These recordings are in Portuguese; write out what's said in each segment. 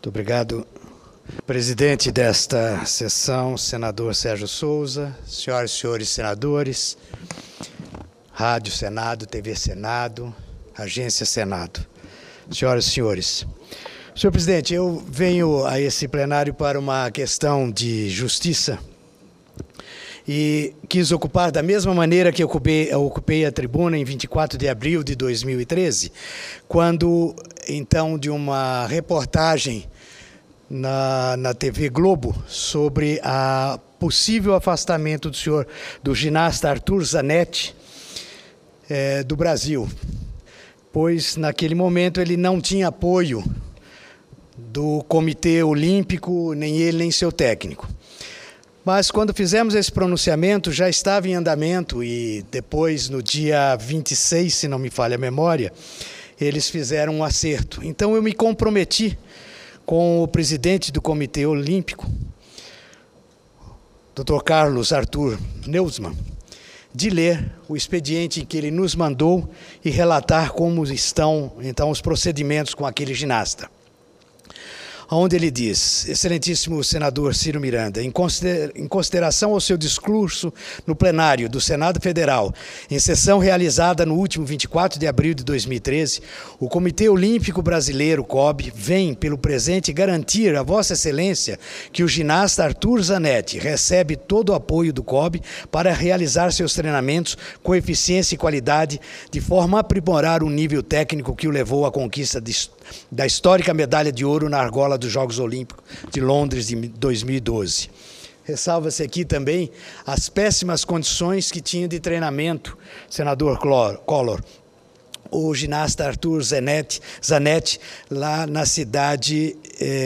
Muito obrigado, presidente desta sessão, senador Sérgio Souza, senhoras e senhores senadores, Rádio Senado, TV Senado, Agência Senado, senhoras e senhores. Senhor presidente, eu venho a esse plenário para uma questão de justiça e quis ocupar da mesma maneira que eu ocupei a tribuna em 24 de abril de 2013, quando, então, de uma reportagem na TV Globo sobre a possível afastamento do ginasta Arthur Zanetti do Brasil, pois naquele momento ele não tinha apoio do Comitê Olímpico, nem ele nem seu técnico. Mas quando fizemos esse pronunciamento já estava em andamento e depois, no dia 26, se não me falha a memória, eles fizeram um acerto. Então eu me comprometi com o presidente do Comitê Olímpico, Dr. Carlos Arthur Neumann, de ler o expediente que ele nos mandou e relatar como estão, então, os procedimentos com aquele ginasta. Onde ele diz: excelentíssimo senador Ciro Miranda, em consideração ao seu discurso no plenário do Senado Federal, em sessão realizada no último 24 de abril de 2013, o Comitê Olímpico Brasileiro, COB, vem, pelo presente, garantir a Vossa Excelência que o ginasta Arthur Zanetti recebe todo o apoio do COB para realizar seus treinamentos com eficiência e qualidade, de forma a aprimorar o nível técnico que o levou à conquista da histórica medalha de ouro na argola dos Jogos Olímpicos de Londres de 2012. Ressalva-se aqui também as péssimas condições que tinha de treinamento, senador Collor, o ginasta Arthur Zanetti, lá na cidade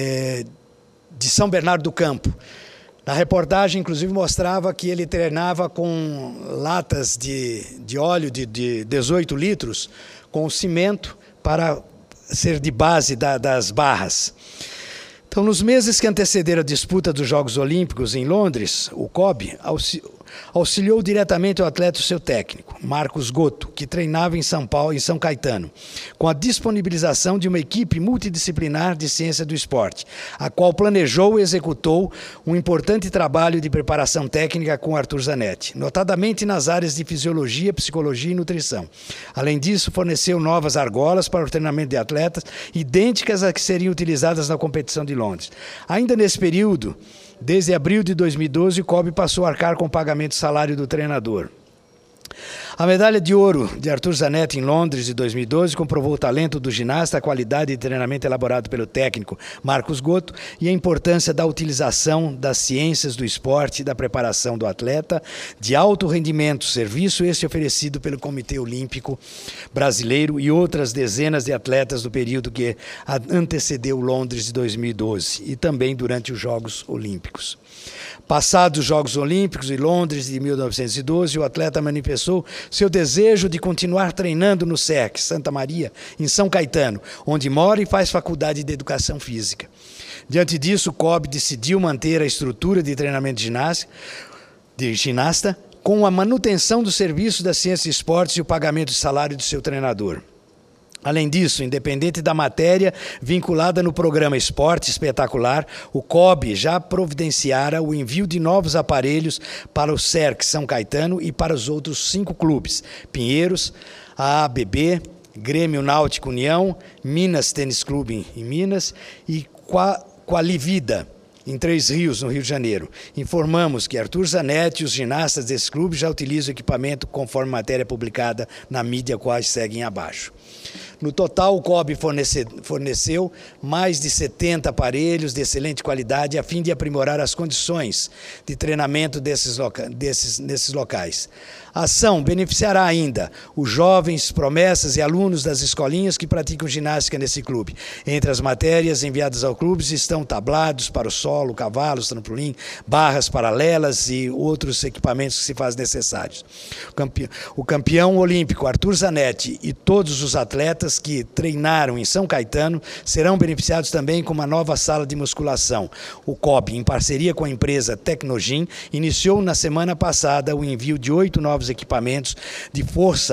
de São Bernardo do Campo. Na reportagem, inclusive, mostrava que ele treinava com latas de óleo de 18 litros, com cimento para ser de base das barras. Então, nos meses que antecederam a disputa dos Jogos Olímpicos em Londres, o COB auxiliou diretamente o atleta e o seu técnico, Marcos Gotto, que treinava em São Paulo, em São Caetano, com a disponibilização de uma equipe multidisciplinar de ciência do esporte, a qual planejou e executou um importante trabalho de preparação técnica com Arthur Zanetti, notadamente nas áreas de fisiologia, psicologia e nutrição. Além disso, forneceu novas argolas para o treinamento de atletas, idênticas às que seriam utilizadas na competição de Londres. Ainda nesse período, desde abril de 2012, o COB passou a arcar com o pagamento do salário do treinador. A medalha de ouro de Arthur Zanetti em Londres de 2012 comprovou o talento do ginasta, a qualidade de treinamento elaborado pelo técnico Marcos Gotto e a importância da utilização das ciências do esporte e da preparação do atleta de alto rendimento, serviço este oferecido pelo Comitê Olímpico Brasileiro e outras dezenas de atletas do período que antecedeu Londres de 2012 e também durante os Jogos Olímpicos. Passados os Jogos Olímpicos e Londres de 1912, o atleta manifestou seu desejo de continuar treinando no SERC, Santa Maria, em São Caetano, onde mora e faz faculdade de Educação Física. Diante disso, o COB decidiu manter a estrutura de treinamento de ginasta com a manutenção do serviço da ciência e esportes e o pagamento de salário do seu treinador. Além disso, independente da matéria vinculada no programa Esporte Espetacular, o COB já providenciara o envio de novos aparelhos para o SERC São Caetano e para os outros 5 clubes: Pinheiros, a ABB, Grêmio Náutico União, Minas Tênis Clube em Minas e Qualivida, em Três Rios, no Rio de Janeiro. Informamos que Arthur Zanetti e os ginastas desse clube já utilizam o equipamento conforme matéria publicada na mídia, quais seguem abaixo. No total, o COB forneceu mais de 70 aparelhos de excelente qualidade a fim de aprimorar as condições de treinamento nesses locais. A ação beneficiará ainda os jovens, promessas e alunos das escolinhas que praticam ginástica nesse clube. Entre as matérias enviadas ao clube estão tablados para o solo, cavalos, trampolim, barras paralelas e outros equipamentos que se fazem necessários. O campeão olímpico Arthur Zanetti e todos os atletas que treinaram em São Caetano serão beneficiados também com uma nova sala de musculação. O COB, em parceria com a empresa Tecnogym, iniciou na semana passada o envio de 8 novos equipamentos de força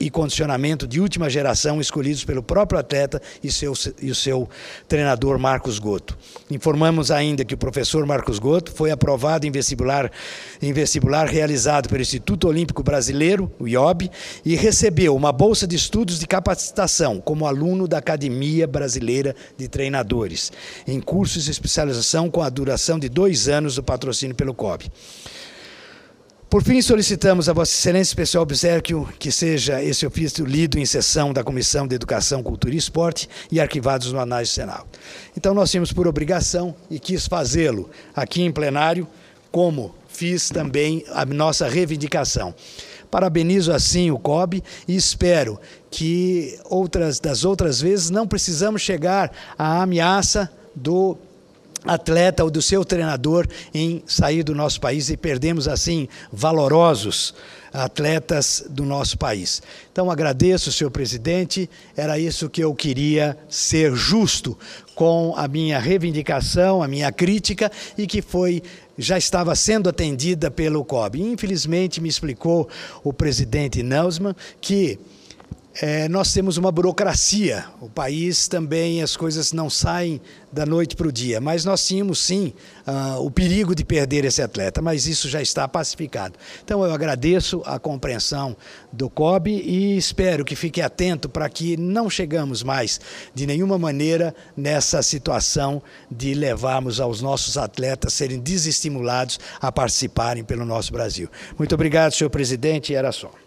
e condicionamento de última geração escolhidos pelo próprio atleta e o seu treinador Marcos Gotto. Informamos ainda que o professor Marcos Gotto foi aprovado em vestibular realizado pelo Instituto Olímpico Brasileiro, o IOB, e recebeu uma bolsa de estudos de capacitação como aluno da Academia Brasileira de Treinadores, em cursos de especialização com a duração de 2 anos do patrocínio pelo COB. Por fim, solicitamos a Vossa Excelência especial obséquio que seja esse ofício lido em sessão da Comissão de Educação, Cultura e Esporte e arquivados no anais do Senado. Então, nós tínhamos por obrigação e quis fazê-lo aqui em plenário, como fiz também a nossa reivindicação. Parabenizo assim o COB e espero que das outras vezes não precisamos chegar à ameaça do atleta ou do seu treinador em sair do nosso país e perdemos assim valorosos atletas do nosso país. Então agradeço, senhor presidente, era isso que eu queria, ser justo com a minha reivindicação, a minha crítica e que já estava sendo atendida pelo COB. Infelizmente me explicou o presidente Nelsman que nós temos uma burocracia, o país também, as coisas não saem da noite para o dia, mas nós tínhamos sim o perigo de perder esse atleta, mas isso já está pacificado. Então eu agradeço a compreensão do COB e espero que fique atento para que não chegamos mais de nenhuma maneira nessa situação de levarmos aos nossos atletas serem desestimulados a participarem pelo nosso Brasil. Muito obrigado, senhor presidente, era só.